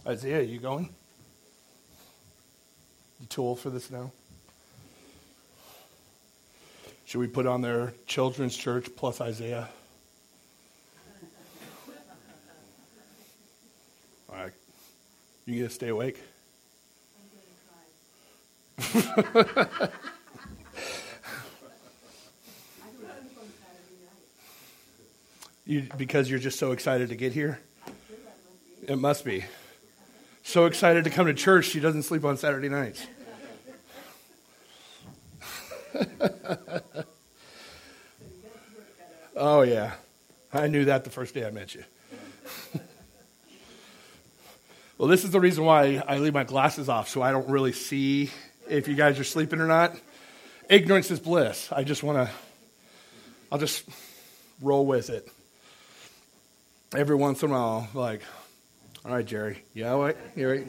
Isaiah, you going? You too old for this now? Should we put on their children's church plus Isaiah? All right. You gonna stay awake? I'm going to try. Because you're just so excited to get here? It must be. So excited to come to church, she doesn't sleep on Saturday nights. Oh, yeah. I knew that the first day I met you. Well, this is the reason why I leave my glasses off, so I don't really see if you guys are sleeping or not. Ignorance is bliss. I'll just roll with it. Every once in a while, like, all right, Jerry. Yeah, wait. You're right.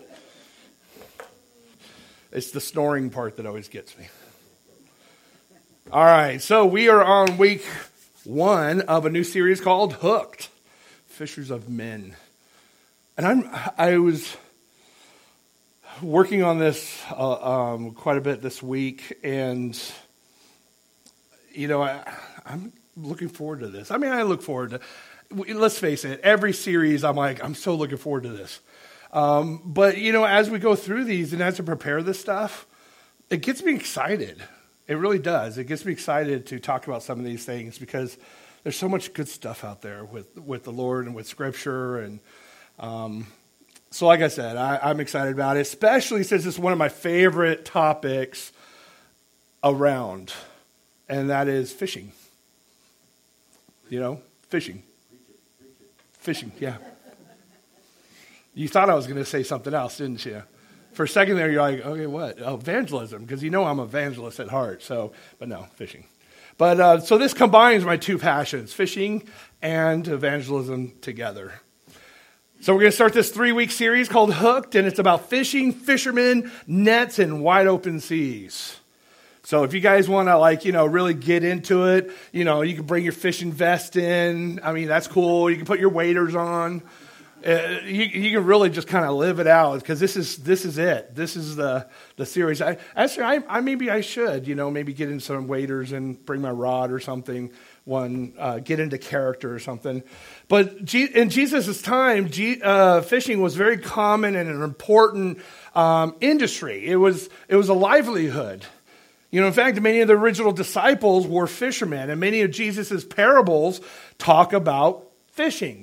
It's the snoring part that always gets me. All right, so we are on week 1 of a new series called Hooked, Fishers of Men. And I was working on this quite a bit this week, and, I'm looking forward to this. I mean, I look forward to, let's face it, every series I'm so looking forward to this. But, as we go through these and as I prepare this stuff, it gets me excited. It really does. It gets me excited to talk about some of these things because there's so much good stuff out there with the Lord and with Scripture. And so like I said, I'm excited about it, especially since it's one of my favorite topics around, and that is fishing. Fishing. Fishing, yeah. You thought I was going to say something else, didn't you? For a second there, you're like, okay, what? Oh, evangelism, because I'm an evangelist at heart. But no, fishing. But so this combines my two passions, fishing and evangelism together. So we're going to start this 3-week series called Hooked, and it's about fishing, fishermen, nets, and wide open seas. So if you guys want to really get into it, you can bring your fishing vest in. I mean, that's cool. You can put your waders on. You can really just kind of live it out because this is it. This is the series. Maybe I should, maybe get in some waders and bring my rod or something. Get into character or something. But in Jesus' time, fishing was very common and an important industry. It was a livelihood. In fact, many of the original disciples were fishermen, and many of Jesus' parables talk about fishing.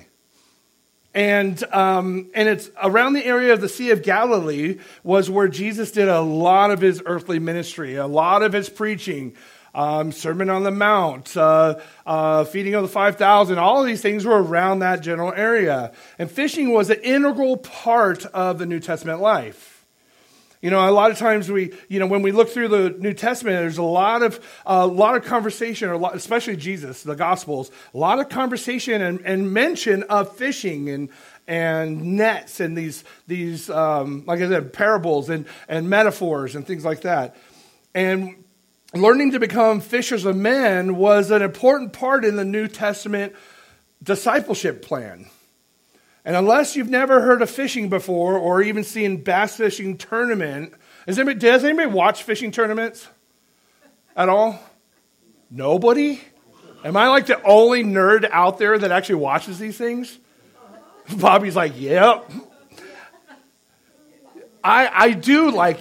And it's around the area of the Sea of Galilee was where Jesus did a lot of his earthly ministry, a lot of his preaching, Sermon on the Mount, feeding of the 5,000. All of these things were around that general area. And fishing was an integral part of the New Testament life. A lot of times when we look through the New Testament, there's a lot of conversation, especially Jesus, the Gospels, a lot of conversation and mention of fishing and nets and these like I said, parables and metaphors and things like that. And learning to become fishers of men was an important part in the New Testament discipleship plan. And unless you've never heard of fishing before or even seen bass fishing tournament, does anybody watch fishing tournaments at all? Nobody? Am I like the only nerd out there that actually watches these things? Bobby's like, yep. I do like,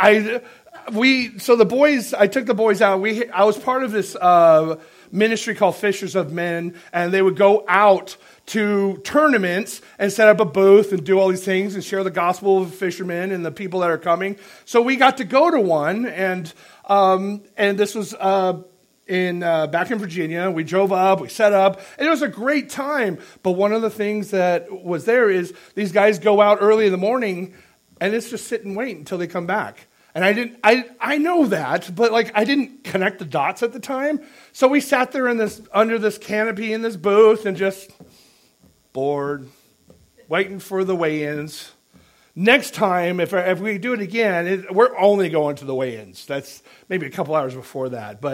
so the boys, I took the boys out. I was part of this ministry called Fishers of Men, and they would go out to tournaments and set up a booth and do all these things and share the gospel of fishermen and the people that are coming. So we got to go to one, and this was back in Virginia. We drove up, we set up, and it was a great time. But one of the things that was there is these guys go out early in the morning, and it's just sit and wait until they come back. And I know that, but I didn't connect the dots at the time. So we sat there under this canopy in this booth and just bored, waiting for the weigh-ins. Next time, if we do it again, we're only going to the weigh-ins. That's maybe a couple hours before that. But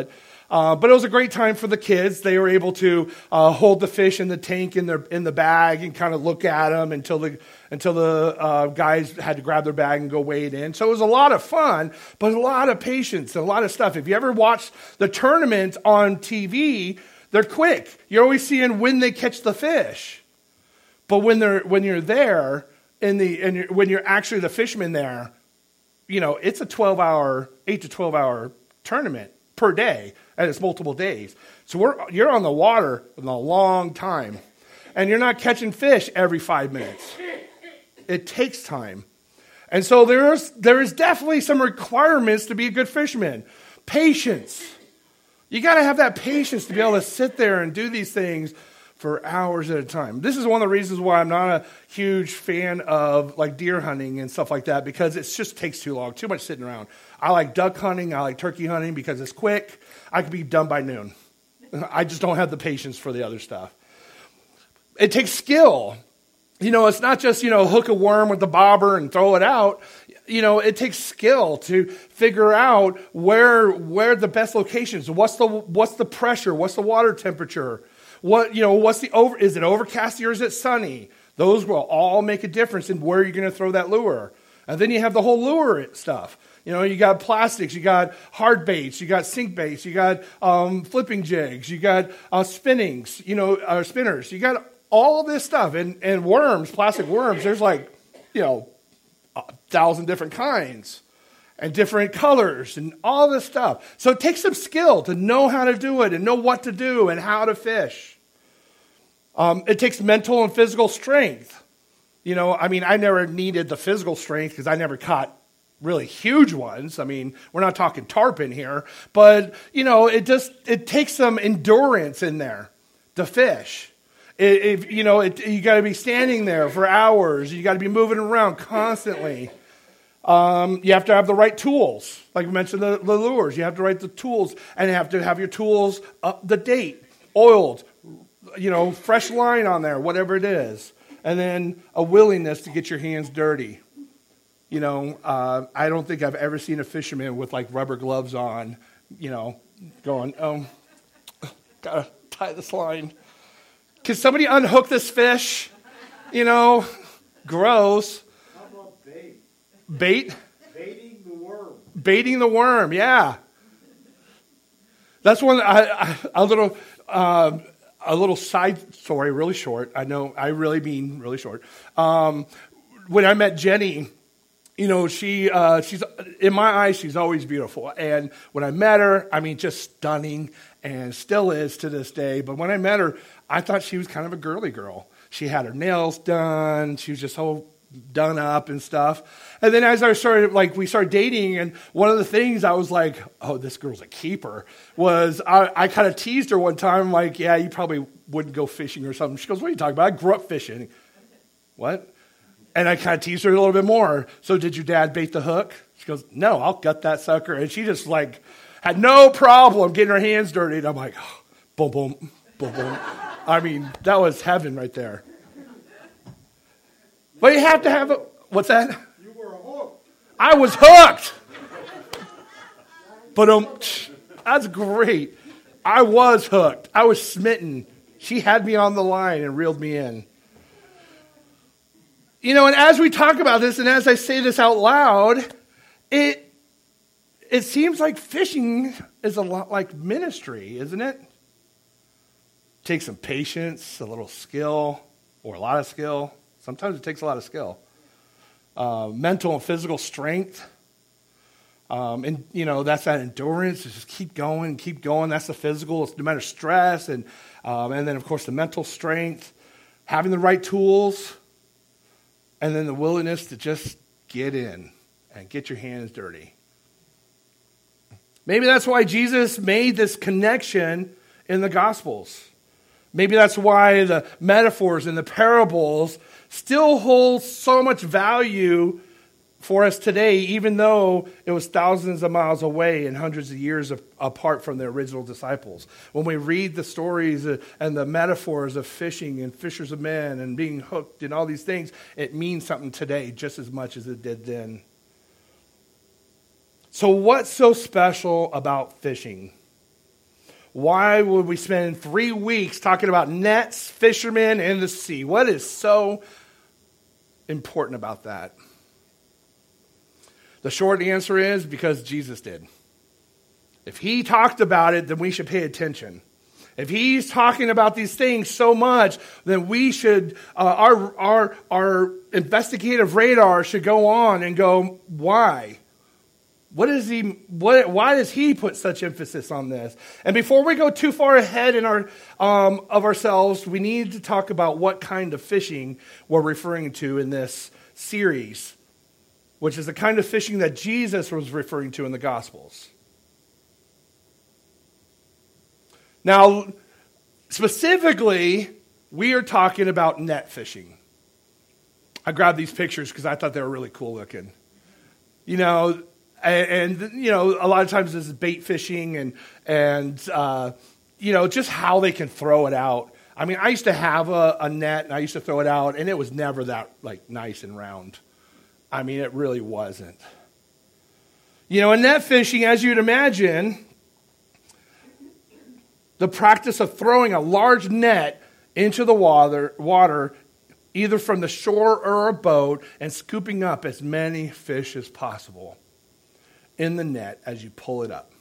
But it was a great time for the kids. They were able to hold the fish in the tank in the bag and kind of look at them until the guys had to grab their bag and go weigh it in. So it was a lot of fun, but a lot of patience and a lot of stuff. If you ever watch the tournament on TV, they're quick. You're always seeing when they catch the fish. But when you're there when you're actually the fisherman there, it's a 8 to 12 hour tournament per day, and it's multiple days. So you're on the water in a long time, and you're not catching fish every 5 minutes. It takes time. And so there is definitely some requirements to be a good fisherman. Patience. You got to have that patience to be able to sit there and do these things for hours at a time. This is one of the reasons why I'm not a huge fan of like deer hunting and stuff like that, because it just takes too long, too much sitting around. I like duck hunting, I like turkey hunting because it's quick. I could be done by noon. I just don't have the patience for the other stuff. It takes skill. It's not just, hook a worm with the bobber and throw it out. It takes skill to figure out where the best locations, what's the pressure, what's the water temperature, is it overcast or is it sunny? Those will all make a difference in where you're going to throw that lure. And then you have the whole lure stuff. You got plastics, you got hard baits, you got sink baits, you got flipping jigs, you got spinners, you got all this stuff. And worms, plastic worms, there's 1,000 different kinds and different colors and all this stuff. So it takes some skill to know how to do it and know what to do and how to fish. It takes mental and physical strength. I never needed the physical strength because I never caught really huge ones. We're not talking tarpon here, but it takes some endurance in there to fish. You got to be standing there for hours. You got to be moving around constantly. You have to have the right tools. Like we mentioned, the lures. You have to write the tools, and you have to have your tools up to date, oiled, fresh line on there, whatever it is. And then a willingness to get your hands dirty. I don't think I've ever seen a fisherman with rubber gloves on, going, gotta tie this line. Can somebody unhook this fish? Gross. How about bait? Bait? Baiting the worm. Baiting the worm, yeah. That's one. A little side story, really short. I know I really mean really short. When I met Jenny, she's in my eyes, she's always beautiful. And when I met her, just stunning, and still is to this day. But when I met her, I thought she was kind of a girly girl. She had her nails done. She was just so done up and stuff. And then as we started dating, and one of the things I was like, oh, this girl's a keeper, was I kind of teased her one time. I'm like, yeah, you probably wouldn't go fishing or something. She goes, what are you talking about? I grew up fishing. What? And I kind of teased her a little bit more. So did your dad bait the hook? She goes, no, I'll gut that sucker. And she just had no problem getting her hands dirty. And I'm like, oh, boom, boom, boom, boom. That was heaven right there. But you have to have what's that? You were hooked. I was hooked. But that's great. I was hooked. I was smitten. She had me on the line and reeled me in. And as we talk about this, and as I say this out loud, it seems like fishing is a lot like ministry, isn't it? Takes some patience, a little skill, or a lot of skill. Sometimes it takes a lot of skill. Mental and physical strength. That's that endurance. Just keep going. That's the physical. It's no matter stress. And then, of course, the mental strength. Having the right tools. And then the willingness to just get in and get your hands dirty. Maybe that's why Jesus made this connection in the Gospels. Maybe that's why the metaphors and the parables still hold so much value for us today, even though it was thousands of miles away and hundreds of years apart from the original disciples. When we read the stories and the metaphors of fishing and fishers of men and being hooked and all these things, it means something today just as much as it did then. So what's so special about fishing? Why would we spend 3 weeks talking about nets, fishermen, and the sea? What is so important about that? The short answer is because Jesus did. If he talked about it, then we should pay attention. If he's talking about these things so much, then we should, our investigative radar should go on and go, why? Why does he put such emphasis on this? And before we go too far ahead in of ourselves, we need to talk about what kind of fishing we're referring to in this series, which is the kind of fishing that Jesus was referring to in the Gospels. Now, specifically, we are talking about net fishing. I grabbed these pictures because I thought they were really cool looking. And a lot of times this is bait fishing and just how they can throw it out. I mean, I used to have a net and I used to throw it out, and it was never that nice and round. I mean, it really wasn't. In net fishing, as you'd imagine, the practice of throwing a large net into the water, either from the shore or a boat, and scooping up as many fish as possible in the net as you pull it up.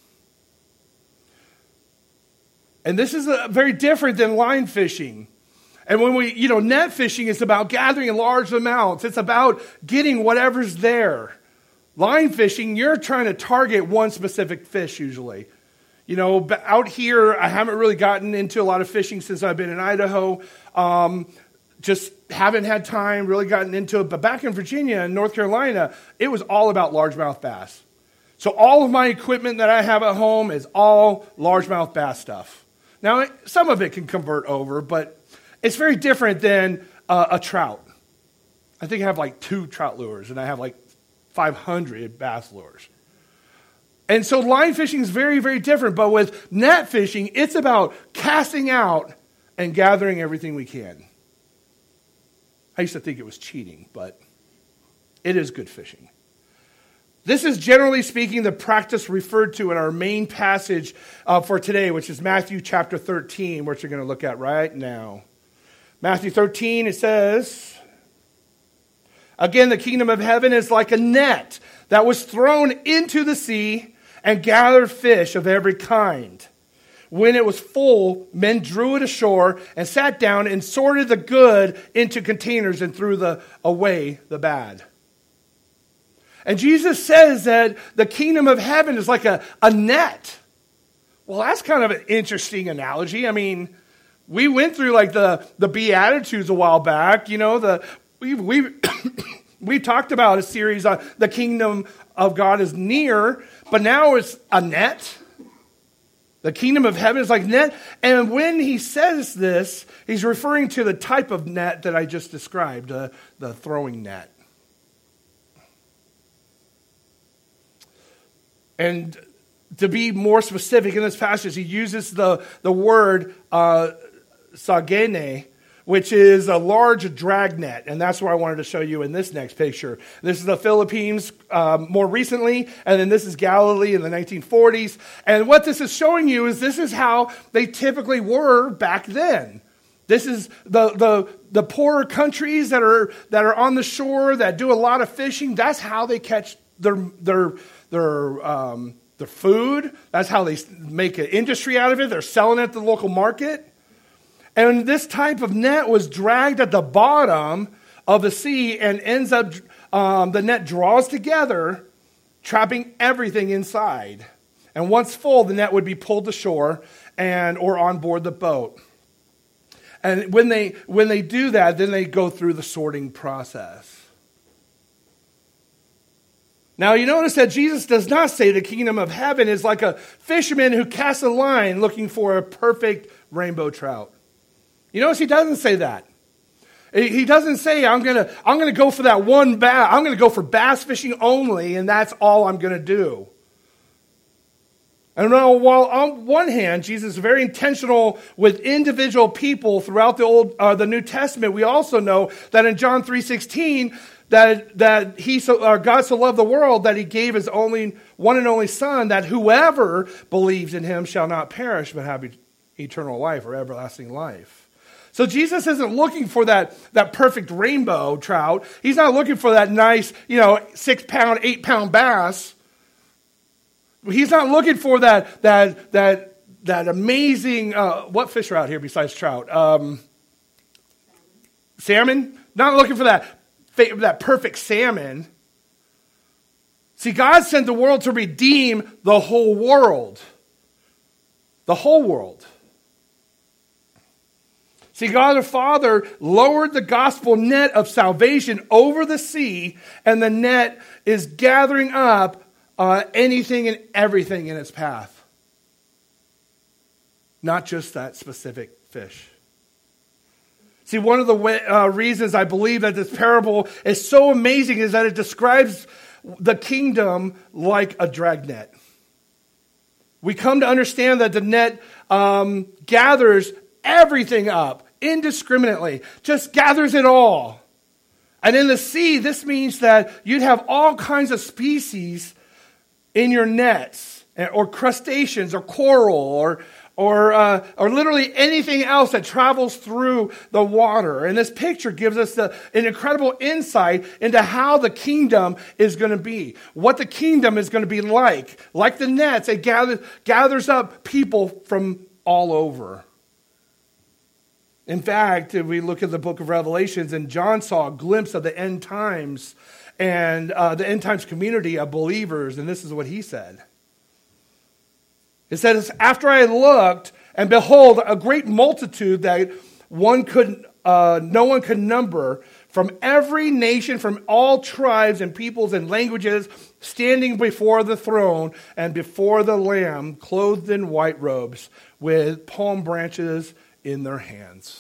And this is very different than line fishing. And when net fishing is about gathering in large amounts. It's about getting whatever's there. Line fishing, you're trying to target one specific fish usually. But out here, I haven't really gotten into a lot of fishing since I've been in Idaho. Just haven't had time, really gotten into it. But back in Virginia and North Carolina, it was all about largemouth bass. So all of my equipment that I have at home is all largemouth bass stuff. Now, some of it can convert over, but it's very different than a trout. I think I have 2 trout lures, and I have 500 bass lures. And so line fishing is very, very different. But with net fishing, it's about casting out and gathering everything we can. I used to think it was cheating, but it is good fishing. This is generally speaking the practice referred to in our main passage for today, which is Matthew chapter 13, which you're going to look at right now. Matthew 13, it says, "Again, the kingdom of heaven is like a net that was thrown into the sea and gathered fish of every kind. When it was full, men drew it ashore and sat down and sorted the good into containers and threw away the bad." And Jesus says that the kingdom of heaven is like a net. Well, that's kind of an interesting analogy. I mean, we went through the Beatitudes a while back. We talked about a series on the kingdom of God is near, but now it's a net. The kingdom of heaven is like net. And when he says this, he's referring to the type of net that I just described, the throwing net. And to be more specific in this passage, he uses the word sagene, which is a large drag net. And that's what I wanted to show you in this next picture. This is the Philippines more recently, and then this is Galilee in the 1940s. And what this is showing you is this is how they typically were back then. This is the poorer countries that are on the shore, that do a lot of fishing. That's how they catch their food. That's how they make an industry out of it. They're selling it at the local market. And this type of net was dragged at the bottom of the sea and ends up, the net draws together, trapping everything inside. And once full, the net would be pulled to shore or on board the boat. And when they do that, then they go through the sorting process. Now, you notice that Jesus does not say the kingdom of heaven is like a fisherman who casts a line looking for a perfect rainbow trout. You notice he doesn't say that. He doesn't say, I'm gonna go for that one bass. I'm going to go for bass fishing only, and that's all I'm going to do. And now, while on one hand, Jesus is very intentional with individual people throughout the New Testament, we also know that in John 3:16, that God so loved the world that he gave his one and only Son, that whoever believes in him shall not perish but have eternal life or everlasting life. So Jesus isn't looking for that perfect rainbow trout. He's not looking for that nice, 6-pound, 8-pound bass. He's not looking for that amazing, what fish are out here besides trout? Salmon? Not looking for that perfect salmon. See, God sent the world to redeem the whole world. The whole world. See, God the Father lowered the gospel net of salvation over the sea, and the net is gathering up anything and everything in its path. Not just that specific fish. See, one of the reasons I believe that this parable is so amazing is that it describes the kingdom like a dragnet. We come to understand that the net gathers everything up indiscriminately, just gathers it all. And in the sea, this means that you'd have all kinds of species in your nets, or crustaceans, or coral, or literally anything else that travels through the water. And this picture gives us an incredible insight into how the kingdom is going to be, what the kingdom is going to be like. Like the nets, it gathers up people from all over. In fact, if we look at the book of Revelations, and John saw a glimpse of the end times, and the end times community of believers, and this is what he said. It says, after I looked, and behold, a great multitude that no one could number, from every nation, from all tribes and peoples and languages, standing before the throne and before the Lamb, clothed in white robes, with palm branches in their hands.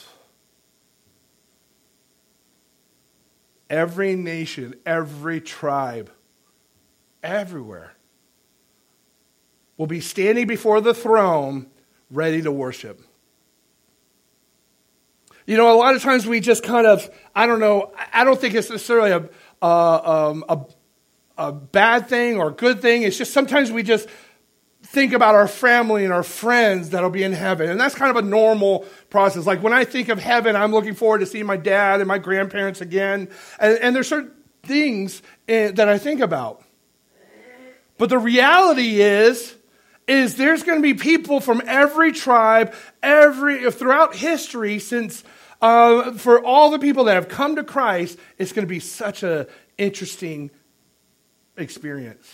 Every nation, every tribe, everywhere will be standing before the throne ready to worship. A lot of times we just kind of, I don't think it's necessarily a bad thing or a good thing. It's just sometimes we just think about our family and our friends that'll be in heaven. And that's kind of a normal process. Like when I think of heaven, I'm looking forward to seeing my dad and my grandparents again. And there's certain things that I think about. But the reality is there's going to be people from every tribe, throughout history, since for all the people that have come to Christ, it's going to be such an interesting experience.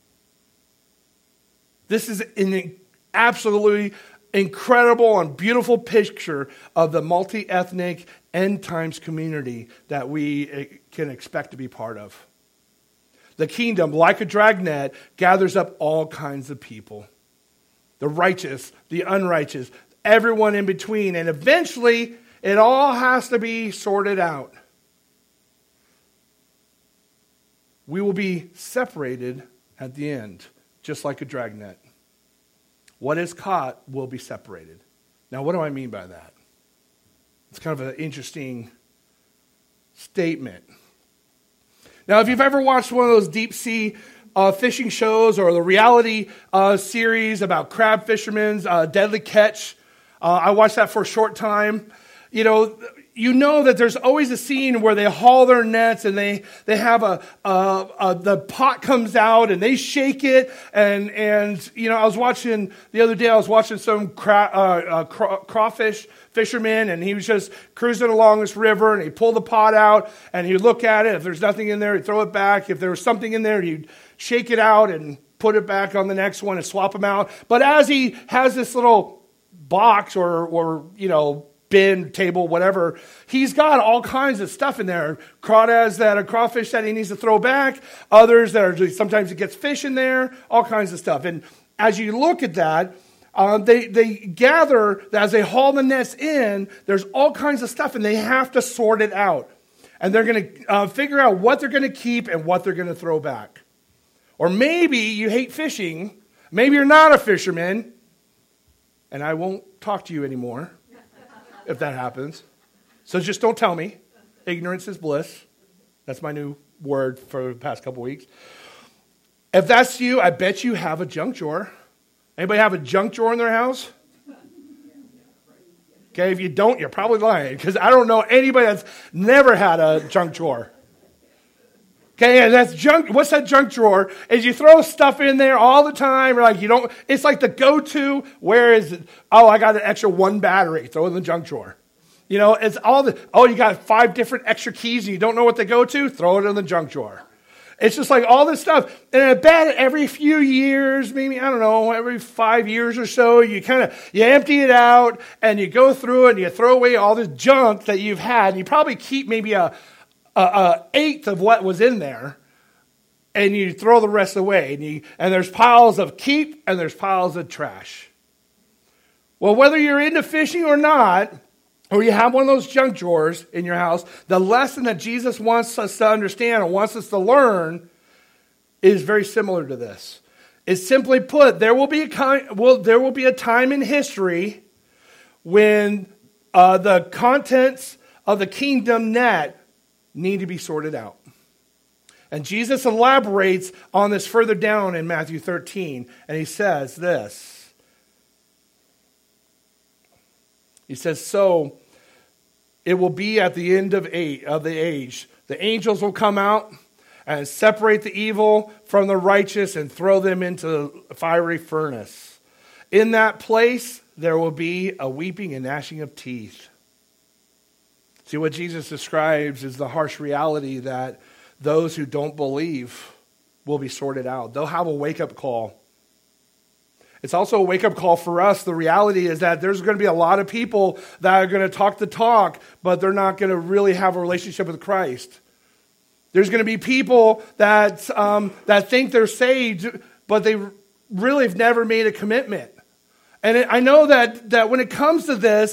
This is an absolutely incredible and beautiful picture of the multi-ethnic end times community that we can expect to be part of. The kingdom, like a dragnet, gathers up all kinds of people. The righteous, the unrighteous, everyone in between. And eventually, it all has to be sorted out. We will be separated at the end, just like a dragnet. What is caught will be separated. Now, what do I mean by that? It's kind of an interesting statement. Now, if you've ever watched one of those deep sea fishing shows or the reality series about crab fishermen's Deadly Catch, I watched that for a short time. You know that there's always a scene where they haul their nets and they have the pot comes out and they shake it and I was watching the other day. I was watching some crawfish fisherman, and he was just cruising along this river, and he pulled the pot out and he'd look at it. If there's nothing in there, he'd throw it back. If there was something in there, he'd shake it out and put it back on the next one and swap them out. But as he has this little box or bin, table, whatever, he's got all kinds of stuff in there. Crawdads that are crawfish that he needs to throw back. Others that are, sometimes it gets fish in there, all kinds of stuff. And as you look at that, they gather, as they haul the nets in, there's all kinds of stuff, and they have to sort it out. And they're going to figure out what they're going to keep and what they're going to throw back. Or maybe you hate fishing, Maybe you're not a fisherman, and I won't talk to you anymore if that happens. So just don't tell me. Ignorance is bliss. That's my new word for the past couple weeks. If that's you, I bet you have a junk drawer. Anybody have a junk drawer in their house? Okay, if you don't, you're probably lying, because I don't know anybody that's never had a junk drawer. Okay, and that's junk. What's that junk drawer? Is you throw stuff in there all the time, or like you don't. It's like the go-to. Where is it? Oh, I got an extra one battery. Throw it in the junk drawer. You know, it's all the. Oh, you got 5 different extra keys, and you don't know what they go to. Throw it in the junk drawer. It's just like all this stuff. And I bet every few years, maybe, I don't know, every 5 years or so, you empty it out and you go through it and you throw away all this junk that you've had. You probably keep maybe a eighth of what was in there, and you throw the rest away. And there's piles of keep and there's piles of trash. Well, whether you're into fishing or not, or you have one of those junk drawers in your house, the lesson that Jesus wants us to understand and wants us to learn is very similar to this. It's simply put, there will be a time in history when the contents of the kingdom net need to be sorted out. And Jesus elaborates on this further down in Matthew 13, and he says this. He says, so it will be at the end of the age. The angels will come out and separate the evil from the righteous and throw them into the fiery furnace. In that place, there will be a weeping and gnashing of teeth. See, what Jesus describes is the harsh reality that those who don't believe will be sorted out. They'll have a wake-up call. It's also a wake-up call for us. The reality is that there's going to be a lot of people that are going to talk the talk, but they're not going to really have a relationship with Christ. There's going to be people that think they're saved, but they really have never made a commitment. And I know that when it comes to this,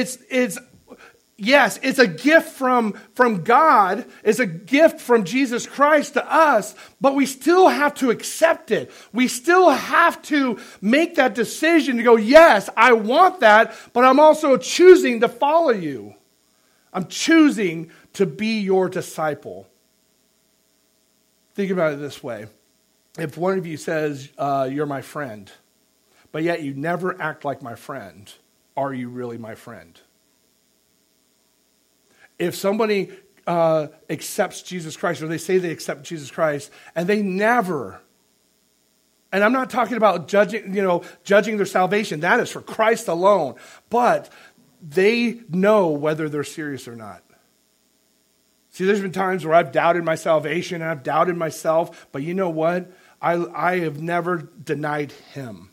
yes, it's a gift from God. It's a gift from Jesus Christ to us, but we still have to accept it. We still have to make that decision to go, yes, I want that, but I'm also choosing to follow you. I'm choosing to be your disciple. Think about it this way. If one of you says, you're my friend, but yet you never act like my friend, are you really my friend? If somebody accepts Jesus Christ, or they say they accept Jesus Christ, and they never, and I'm not talking about judging their salvation. That is for Christ alone. But they know whether they're serious or not. See, there's been times where I've doubted my salvation, and I've doubted myself, but you know what? I have never denied him.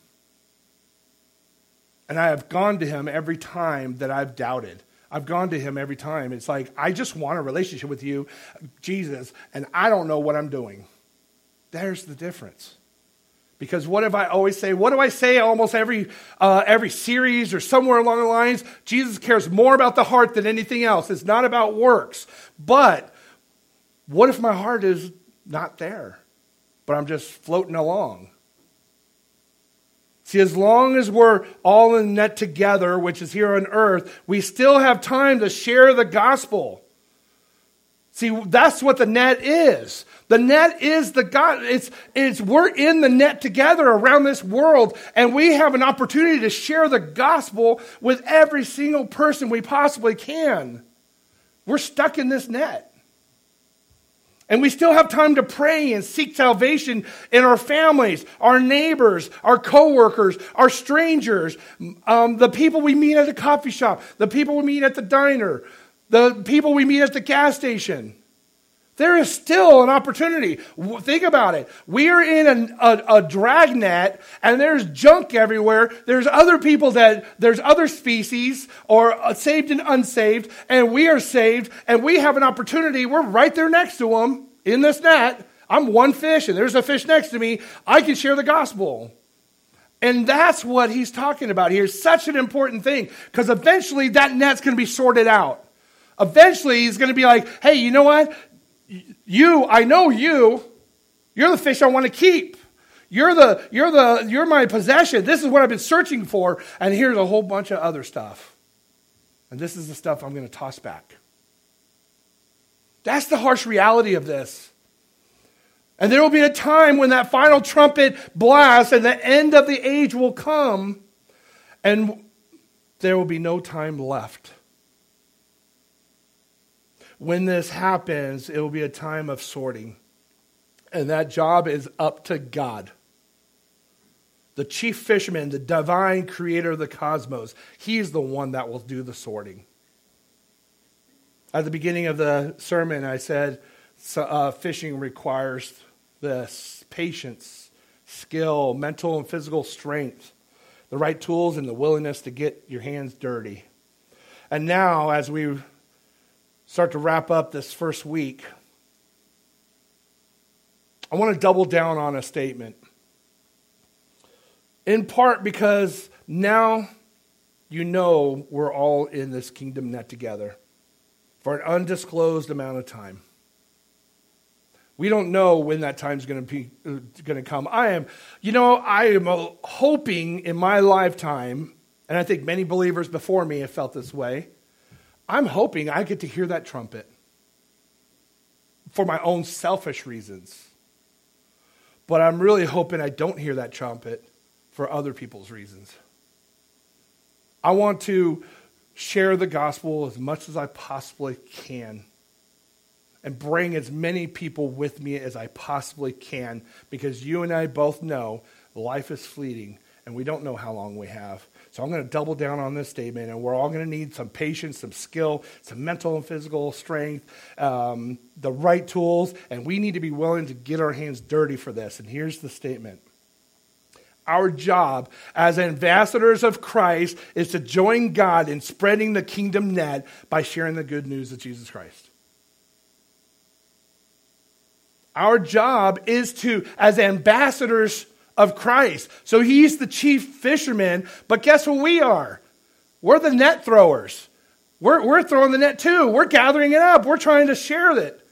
And I have gone to him every time that I've doubted. I've gone to him every time. It's like, I just want a relationship with you, Jesus, and I don't know what I'm doing. There's the difference. Because what do I say almost every series or somewhere along the lines? Jesus cares more about the heart than anything else. It's not about works. But what if my heart is not there, but I'm just floating along? See, as long as we're all in the net together, which is here on earth, we still have time to share the gospel. See, that's what the net is. The net is the God. We're in the net together around this world, and we have an opportunity to share the gospel with every single person we possibly can. We're stuck in this net. And we still have time to pray and seek salvation in our families, our neighbors, our coworkers, our strangers, the people we meet at the coffee shop, the people we meet at the diner, the people we meet at the gas station. There is still an opportunity. Think about it. We are in a dragnet, and there's junk everywhere. There's other people there's other species, or saved and unsaved, and we are saved, and we have an opportunity. We're right there next to them in this net. I'm one fish, and there's a fish next to me. I can share the gospel. And that's what he's talking about here. Such an important thing, because eventually that net's going to be sorted out. Eventually he's going to be like, hey, you know what? I know you. You're the fish I want to keep. You're my possession. This is what I've been searching for. And here's a whole bunch of other stuff. And this is the stuff I'm going to toss back. That's the harsh reality of this. And there will be a time when that final trumpet blasts and the end of the age will come, and there will be no time left. When this happens, it will be a time of sorting. And that job is up to God. The chief fisherman, the divine creator of the cosmos, he's the one that will do the sorting. At the beginning of the sermon, I said fishing requires this: patience, skill, mental and physical strength, the right tools, and the willingness to get your hands dirty. And now, as we start to wrap up this first week, I want to double down on a statement. In part because now you know we're all in this kingdom net together for an undisclosed amount of time. We don't know when that time's going to come. I am hoping in my lifetime, and I think many believers before me have felt this way, I'm hoping I get to hear that trumpet for my own selfish reasons. But I'm really hoping I don't hear that trumpet for other people's reasons. I want to share the gospel as much as I possibly can and bring as many people with me as I possibly can, because you and I both know life is fleeting and we don't know how long we have. So I'm going to double down on this statement, and we're all going to need some patience, some skill, some mental and physical strength, the right tools, and we need to be willing to get our hands dirty for this. And here's the statement. Our job as ambassadors of Christ is to join God in spreading the kingdom net by sharing the good news of Jesus Christ. Our job is to, as ambassadors of Christ. So he's the chief fisherman, but guess what we are? We're the net throwers. We're throwing the net too. We're gathering it up. We're trying to share it.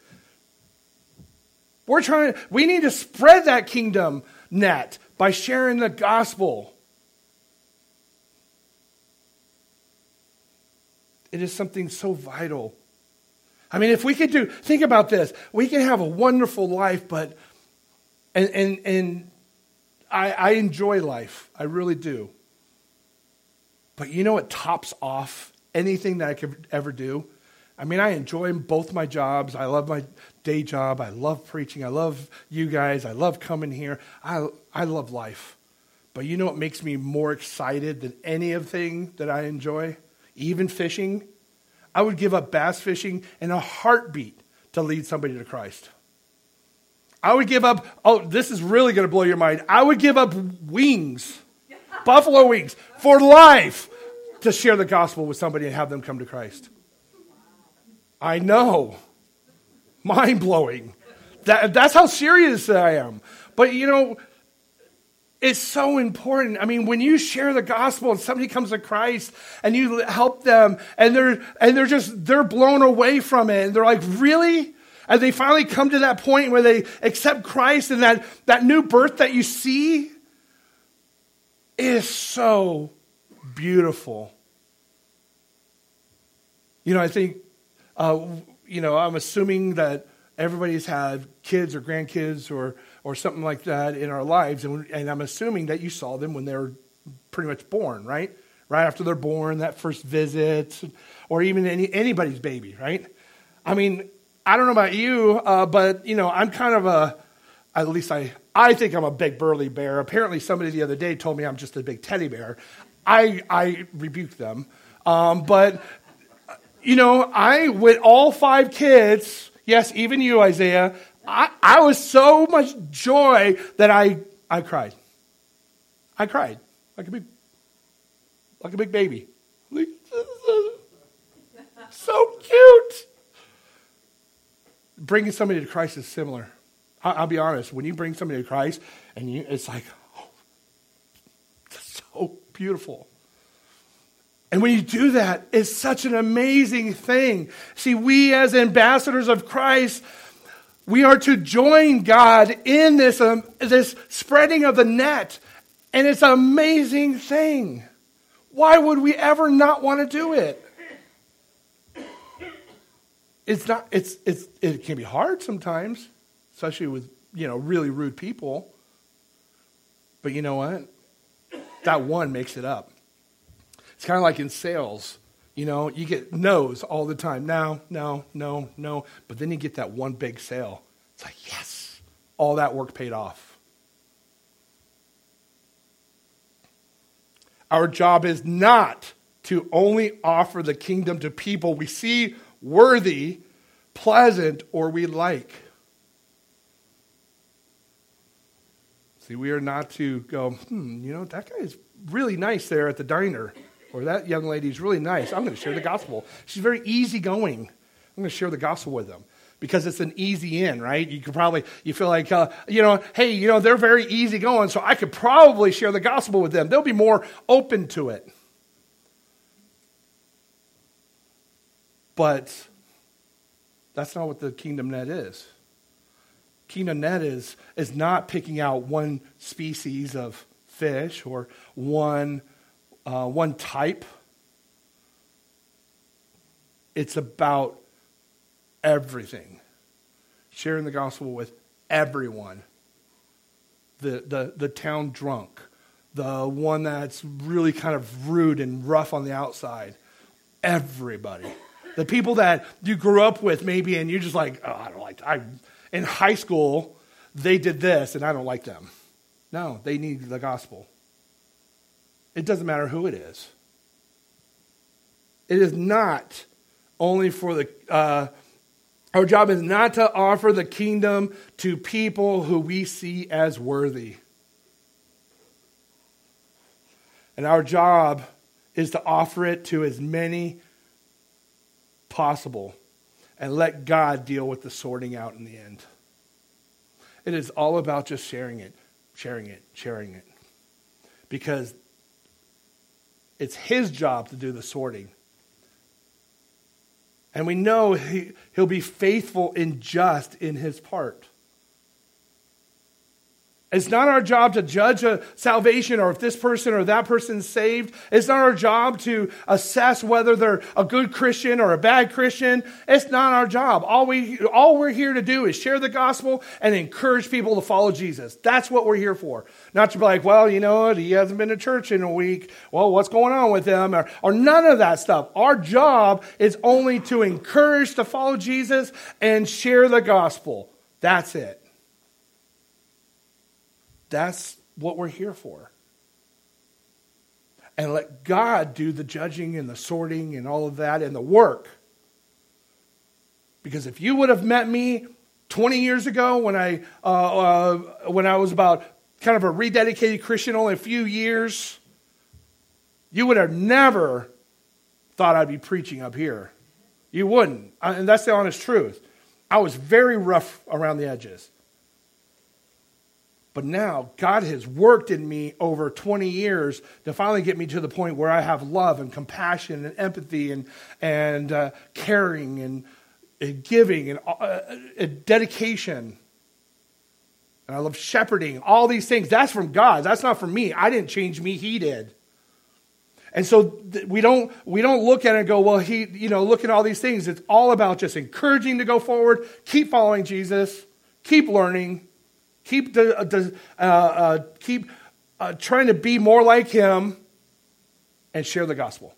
We need to spread that kingdom net by sharing the gospel. It is something so vital. I mean, if we could think about this, we can have a wonderful life, but, and I enjoy life. I really do. But you know what tops off anything that I could ever do? I mean, I enjoy both my jobs. I love my day job. I love preaching. I love you guys. I love coming here. I love life. But you know what makes me more excited than anything that I enjoy? Even fishing. I would give up bass fishing in a heartbeat to lead somebody to Christ. I would give up, this is really going to blow your mind. I would give up wings, buffalo wings, for life to share the gospel with somebody and have them come to Christ. I know. Mind-blowing. That's how serious I am. But you know, it's so important. I mean, when you share the gospel and somebody comes to Christ and you help them and they're blown away from it and they're like, really? And they finally come to that point where they accept Christ, and that new birth that you see is so beautiful. You know, I think, I'm assuming that everybody's had kids or grandkids or something like that in our lives, and I'm assuming that you saw them when they were pretty much born, right? Right after they're born, that first visit, or even anybody's baby, right? I mean, I don't know about you, but, I'm kind of at least I think I'm a big burly bear. Apparently somebody the other day told me I'm just a big teddy bear. I rebuked them. But, I, with all 5 kids, yes, even you, Isaiah, I was so much joy that I cried. I cried like a big baby. So cute. Bringing somebody to Christ is similar. I'll be honest. When you bring somebody to Christ, and it's like, it's so beautiful. And when you do that, it's such an amazing thing. See, we as ambassadors of Christ, We are to join God in this spreading of the net. And it's an amazing thing. Why would we ever not want to do it? It can be hard sometimes, especially with, really rude people. But you know what? That one makes it up. It's kind of like in sales. You get no's all the time. No. But then you get that one big sale. It's like, yes, all that work paid off. Our job is not to only offer the kingdom to people we see worthy, pleasant, or we like. See, we are not to go, that guy is really nice there at the diner. Or that young lady's really nice. I'm going to share the gospel. She's very easygoing. I'm going to share the gospel with them. Because it's an easy in, right? You feel like, hey, they're very easygoing, so I could probably share the gospel with them. They'll be more open to it. But that's not what the kingdom net is. Kingdom net is not picking out one species of fish or one type. It's about everything. Sharing the gospel with everyone. The town drunk. The one that's really kind of rude and rough on the outside. Everybody. The people that you grew up with maybe and you're just like, oh, I don't like that. In high school, they did this and I don't like them. No, they need the gospel. It doesn't matter who it is. It is not only for our job is not to offer the kingdom to people who we see as worthy. And our job is to offer it to as many possible and let God deal with the sorting out in the end. It is all about just sharing it. Because it's his job to do the sorting. And we know he'll be faithful and just in his part. It's not our job to judge a salvation or if this person or that person's saved. It's not our job to assess whether they're a good Christian or a bad Christian. It's not our job. All we're here to do is share the gospel and encourage people to follow Jesus. That's what we're here for. Not to be like, well, you know what, he hasn't been to church in a week. Well, what's going on with him? Or none of that stuff. Our job is only to encourage to follow Jesus and share the gospel. That's it. That's what we're here for. And let God do the judging and the sorting and all of that and the work. Because if you would have met me 20 years ago when I was about kind of a rededicated Christian, only a few years, you would have never thought I'd be preaching up here. You wouldn't. And that's the honest truth. I was very rough around the edges. But now, God has worked in me over 20 years to finally get me to the point where I have love and compassion and empathy and caring and giving and dedication. And I love shepherding. All these things, that's from God. That's not from me. I didn't change me. He did. And so we don't look at it and go, well, look at all these things. It's all about just encouraging to go forward, keep following Jesus, keep learning. Keep trying to be more like him and share the gospel.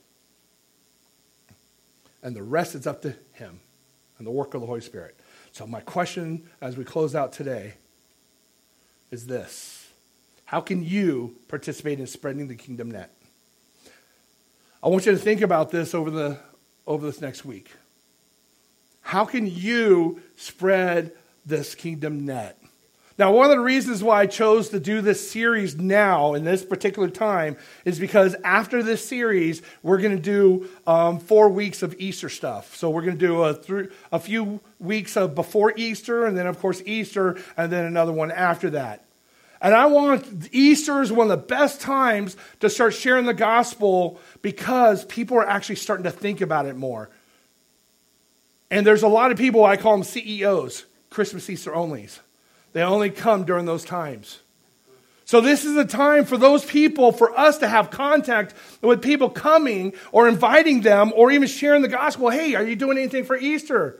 And the rest is up to him and the work of the Holy Spirit. So my question as we close out today is this. How can you participate in spreading the kingdom net? I want you to think about this over this next week. How can you spread this kingdom net? Now, one of the reasons why I chose to do this series now in this particular time is because after this series, we're going to do 4 weeks of Easter stuff. So we're going to do a few weeks of before Easter, and then, of course, Easter, and then another one after that. And Easter is one of the best times to start sharing the gospel because people are actually starting to think about it more. And there's a lot of people, I call them CEOs. Christmas, Easter onlys. They only come during those times. So this is a time for those people, for us to have contact with people coming or inviting them or even sharing the gospel. Hey, are you doing anything for Easter?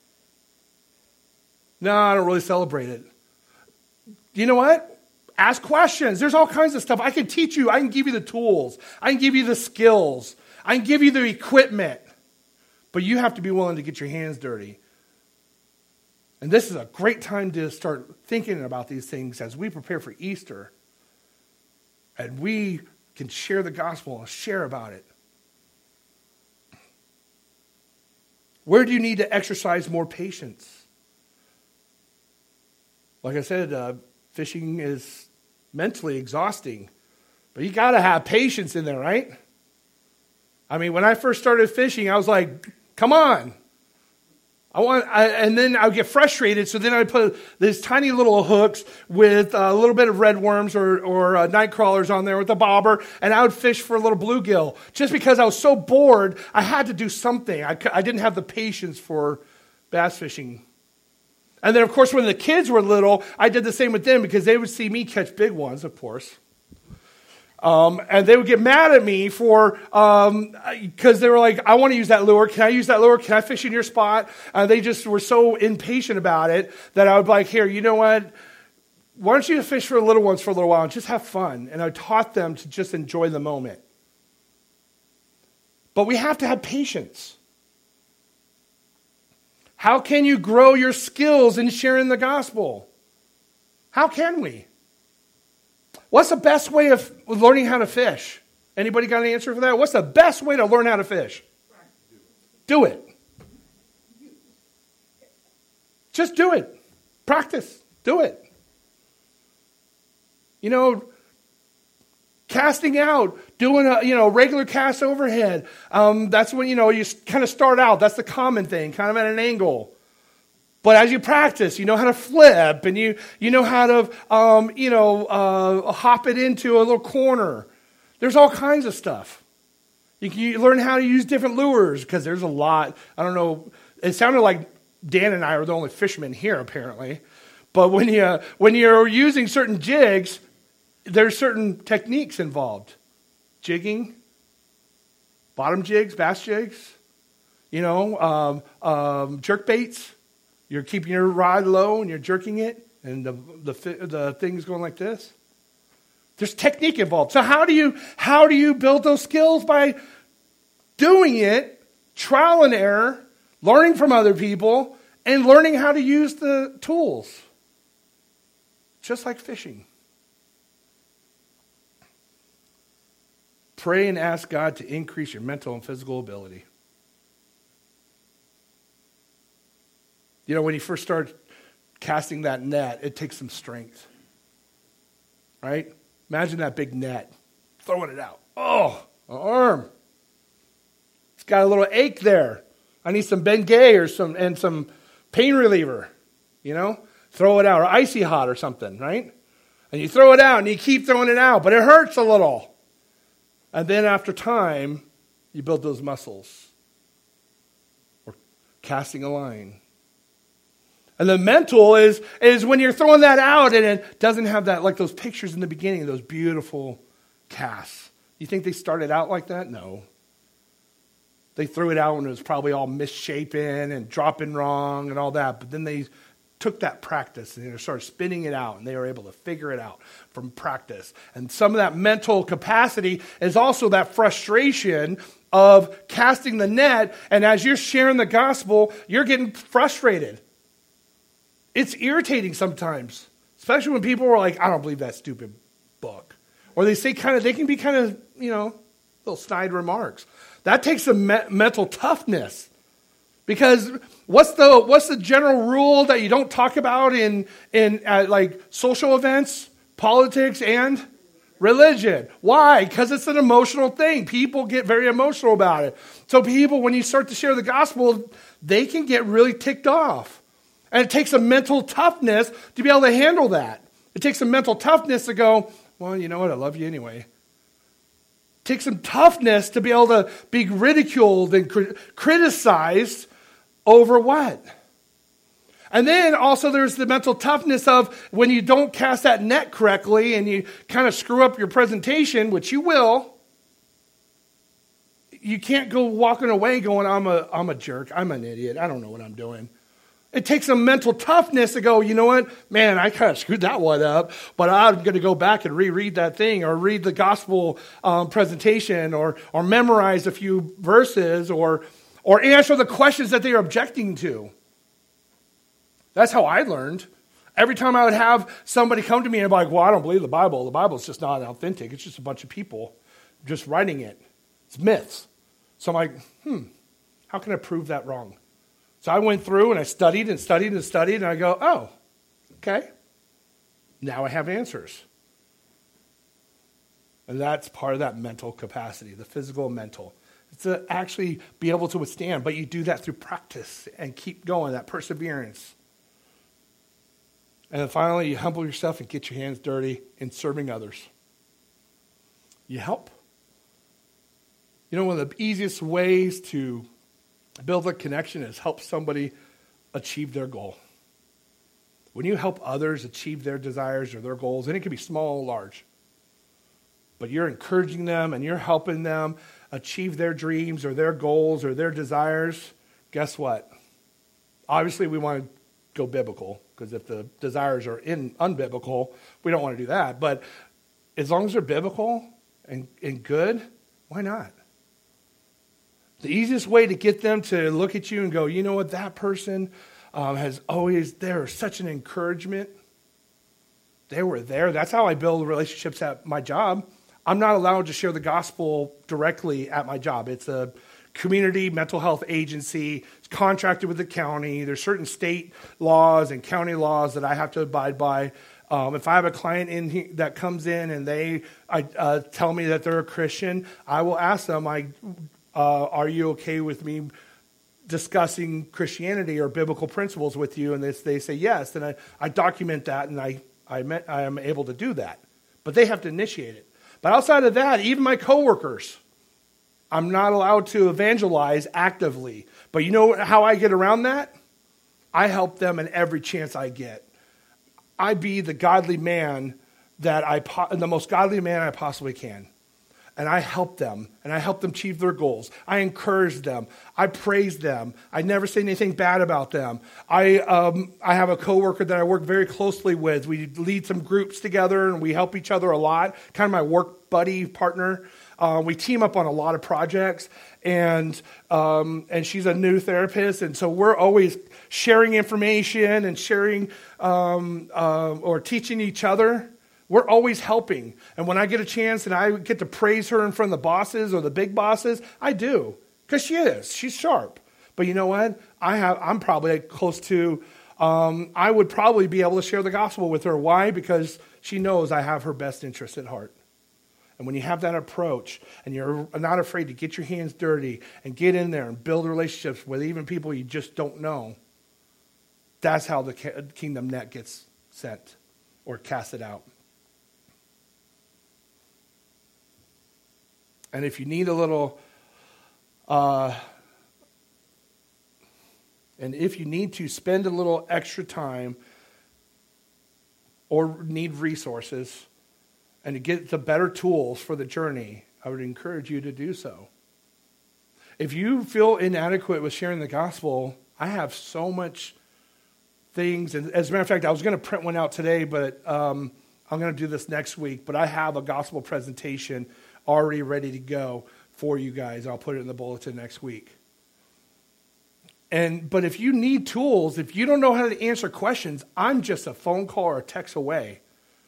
No, I don't really celebrate it. You know what? Ask questions. There's all kinds of stuff. I can teach you. I can give you the tools. I can give you the skills. I can give you the equipment. But you have to be willing to get your hands dirty. And this is a great time to start thinking about these things as we prepare for Easter. And we can share the gospel and share about it. Where do you need to exercise more patience? Like I said, fishing is mentally exhausting. But you got to have patience in there, right? I mean, when I first started fishing, I was like, come on. And then I would get frustrated, so then I put these tiny little hooks with a little bit of red worms or night crawlers on there with a bobber, and I would fish for a little bluegill. Just because I was so bored, I had to do something. I didn't have the patience for bass fishing. And then, of course, when the kids were little, I did the same with them because they would see me catch big ones, of course. And they would get mad at me for, because they were like, I want to use that lure. Can I use that lure? Can I fish in your spot? They just were so impatient about it that I would be like, here, you know what? Why don't you fish for the little ones for a little while and just have fun? And I taught them to just enjoy the moment. But we have to have patience. How can you grow your skills in sharing the gospel? How can we? What's the best way of learning how to fish? Anybody got an answer for that? What's the best way to learn how to fish? Do it. Just do it. Practice. Do it. You know, casting out, doing a regular cast overhead. That's when, you kind of start out. That's the common thing, kind of at an angle. But as you practice, you know how to flip, and you know how to, hop it into a little corner. There's all kinds of stuff. You learn how to use different lures, because there's a lot. I don't know. It sounded like Dan and I are the only fishermen here, apparently. But when you're using certain jigs, there's certain techniques involved. Jigging, bottom jigs, bass jigs, jerk baits. You're keeping your rod low and you're jerking it, and the thing's going like this. There's technique involved. So how do you build those skills? By doing it, trial and error, learning from other people, and learning how to use the tools. Just like fishing. Pray and ask God to increase your mental and physical ability. When you first start casting that net, it takes some strength. Right? Imagine that big net. Throwing it out. Oh, an arm. It's got a little ache there. I need some Bengay and some pain reliever. Throw it out. Or Icy Hot or something, right? And you throw it out and you keep throwing it out, but it hurts a little. And then after time, you build those muscles. Or casting a line. And the mental is when you're throwing that out and it doesn't have that, like those pictures in the beginning, those beautiful casts. You think they started out like that? No. They threw it out when it was probably all misshapen and dropping wrong and all that. But then they took that practice and they started spinning it out, and they were able to figure it out from practice. And some of that mental capacity is also that frustration of casting the net. And as you're sharing the gospel, you're getting frustrated. It's irritating sometimes, especially when people are like, I don't believe that stupid book. Or they say they can be kind of, little snide remarks. That takes some mental toughness. Because what's the general rule that you don't talk about in like social events, politics, and religion? Why? Because it's an emotional thing. People get very emotional about it. So people, when you start to share the gospel, they can get really ticked off. And it takes a mental toughness to be able to handle that. It takes some mental toughness to go, well, you know what, I love you anyway. It takes some toughness to be able to be ridiculed and criticized over what? And then also there's the mental toughness of when you don't cast that net correctly and you kind of screw up your presentation, which you will, you can't go walking away going, I'm a jerk, I'm an idiot, I don't know what I'm doing. It takes some mental toughness to go, you know what, man, I kind of screwed that one up, but I'm going to go back and reread that thing or read the gospel presentation or memorize a few verses or answer the questions that they're objecting to. That's how I learned. Every time I would have somebody come to me and be like, well, I don't believe the Bible. The Bible's just not authentic. It's just a bunch of people just writing it. It's myths. So I'm like, how can I prove that wrong? So I went through and I studied and studied and studied, and I go, oh, okay. Now I have answers. And that's part of that mental capacity, the physical and mental. It's to actually be able to withstand, but you do that through practice and keep going, that perseverance. And then finally, you humble yourself and get your hands dirty in serving others. You help. You know, one of the easiest ways to build a connection is help somebody achieve their goal. When you help others achieve their desires or their goals, and it can be small or large, but you're encouraging them and you're helping them achieve their dreams or their goals or their desires, guess what? Obviously, we want to go biblical, because if the desires are unbiblical, we don't want to do that. But as long as they're biblical and good, why not? The easiest way to get them to look at you and go, you know what, that person they're such an encouragement. They were there. That's how I build relationships at my job. I'm not allowed to share the gospel directly at my job. It's a community mental health agency. It's contracted with the county. There's certain state laws and county laws that I have to abide by. If I have a client in here that comes in and they tell me that they're a Christian, I will ask them, are you okay with me discussing Christianity or biblical principles with you? And they say yes. And I document that, and I am able to do that. But they have to initiate it. But outside of that, even my coworkers, I'm not allowed to evangelize actively. But you know how I get around that? I help them in every chance I get. I be the godly man the most godly man I possibly can. And I help them, and I help them achieve their goals. I encourage them. I praise them. I never say anything bad about them. I have a coworker that I work very closely with. We lead some groups together, and we help each other a lot. Kind of my work buddy partner. We team up on a lot of projects, and she's a new therapist, and so we're always sharing information and sharing or teaching each other. We're always helping. And when I get a chance and I get to praise her in front of the bosses or the big bosses, I do. Because she's sharp. But you know what? I'm probably close to, I would probably be able to share the gospel with her. Why? Because she knows I have her best interest at heart. And when you have that approach and you're not afraid to get your hands dirty and get in there and build relationships with even people you just don't know, that's how the kingdom net gets sent or casted out. And if you need a little, and if you need to spend a little extra time or need resources and to get the better tools for the journey, I would encourage you to do so. If you feel inadequate with sharing the gospel, I have so much things. And as a matter of fact, I was going to print one out today, but I'm going to do this next week. But I have a gospel presentation already ready to go for you guys. I'll put it in the bulletin next week. But if you need tools, if you don't know how to answer questions, I'm just a phone call or a text away.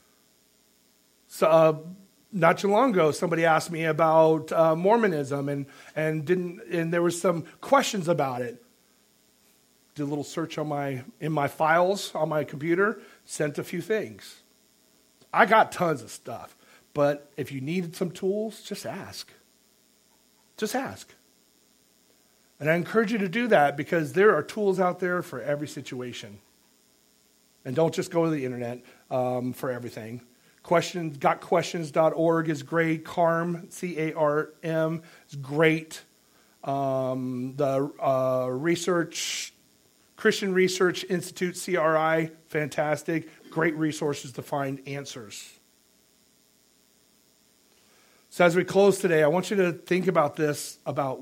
So not too long ago, somebody asked me about Mormonism, and there was some questions about it. Did a little search in my files on my computer, sent a few things. I got tons of stuff. But if you need some tools, just ask. Just ask. And I encourage you to do that because there are tools out there for every situation. And don't just go to the internet for everything. Gotquestions.org is great. CARM, C-A-R-M, is great. The research Christian Research Institute, CRI, fantastic. Great resources to find answers. So as we close today, I want you to think about this, about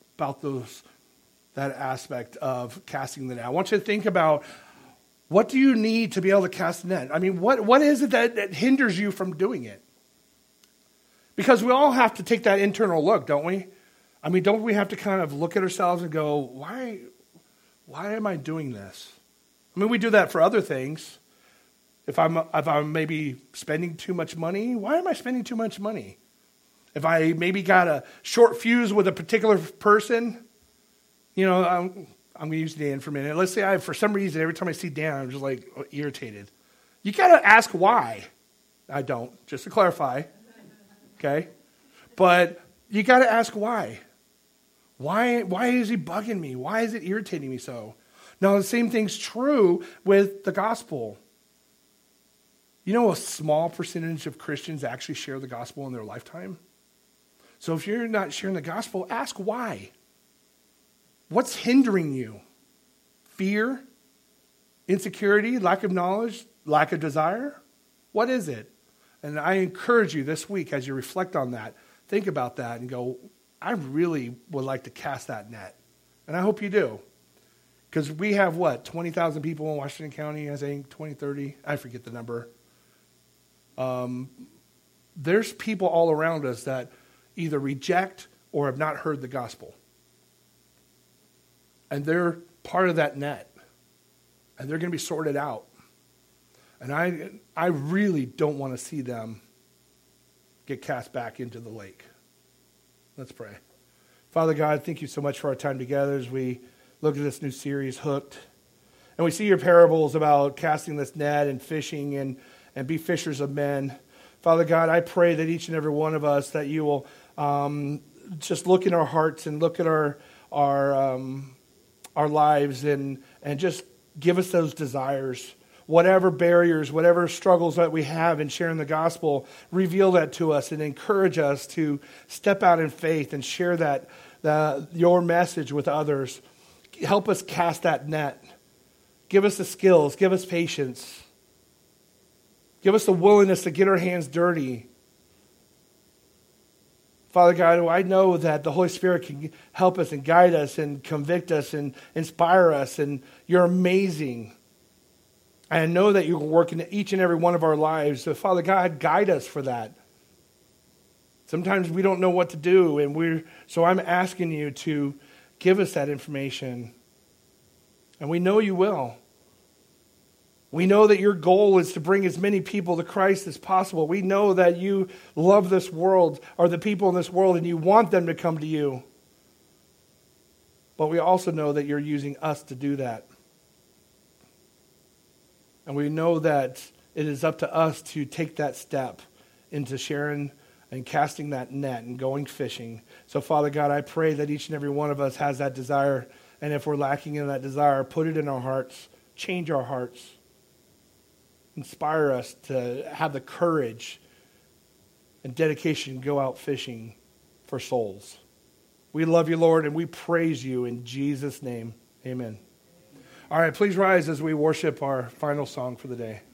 that aspect of casting the net. I want you to think about, what do you need to be able to cast the net? I mean, what is it that hinders you from doing it? Because we all have to take that internal look, don't we? I mean, don't we have to kind of look at ourselves and go, why am I doing this? I mean, we do that for other things. If I'm maybe spending too much money, why am I spending too much money? If I maybe got a short fuse with a particular person, I'm going to use Dan for a minute. Let's say for some reason, every time I see Dan, I'm just like irritated. You got to ask why. I don't, just to clarify. Okay? But you got to ask why. Why is he bugging me? Why is it irritating me so? Now, the same thing's true with the gospel. A small percentage of Christians actually share the gospel in their lifetime. So if you're not sharing the gospel, ask why. What's hindering you? Fear? Insecurity? Lack of knowledge? Lack of desire? What is it? And I encourage you this week, as you reflect on that, think about that and go, I really would like to cast that net. And I hope you do. Because we have, 20,000 people in Washington County, I think, 20, 30, I forget the number. There's people all around us that either reject or have not heard the gospel. And they're part of that net. And they're going to be sorted out. And I really don't want to see them get cast back into the lake. Let's pray. Father God, thank you so much for our time together as we look at this new series, Hooked. And we see your parables about casting this net and fishing and be fishers of men. Father God, I pray that each and every one of us, that you will just look in our hearts and look at our lives and just give us those desires. Whatever barriers, whatever struggles that we have in sharing the gospel, reveal that to us and encourage us to step out in faith and share your message with others. Help us cast that net. Give us the skills. Give us patience. Give us the willingness to get our hands dirty. Father God, I know that the Holy Spirit can help us and guide us and convict us and inspire us, and you're amazing. I know that you will work in each and every one of our lives. So, Father God, guide us for that. Sometimes we don't know what to do, so I'm asking you to give us that information. And we know you will. We know that your goal is to bring as many people to Christ as possible. We know that you love this world, or the people in this world, and you want them to come to you. But we also know that you're using us to do that. And we know that it is up to us to take that step into sharing and casting that net and going fishing. So, Father God, I pray that each and every one of us has that desire. And if we're lacking in that desire, put it in our hearts. Change our hearts. Inspire us to have the courage and dedication to go out fishing for souls. We love you, Lord, and we praise you in Jesus' name. Amen. All right, please rise as we worship our final song for the day.